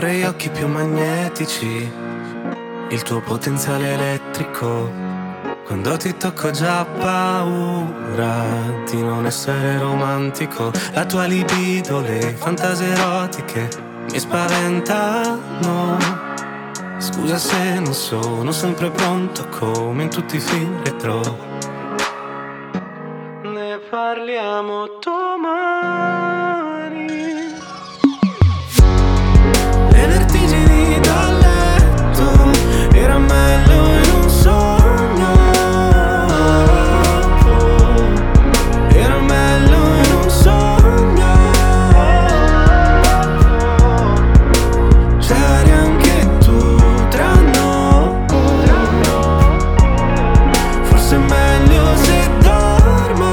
vorrei occhi più magnetici, il tuo potenziale elettrico. Quando ti tocco ho già paura di non essere romantico. La tua libido, le fantasie erotiche mi spaventano. Scusa se non sono sempre pronto come in tutti i film retro. Ne parliamo domani. Le vertigini dal letto, era meglio in un sogno. Era meglio in un sogno. C'eri anche tu tra noi. Forse è meglio se dormo.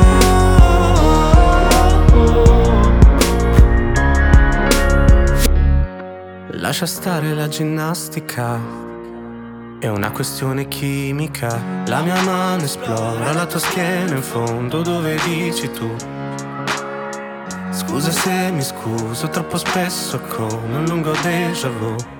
Lascia stare la ginnastica, è una questione chimica. La mia mano esplora la tua schiena in fondo dove dici tu. Scusa se mi scuso troppo spesso come un lungo déjà vu.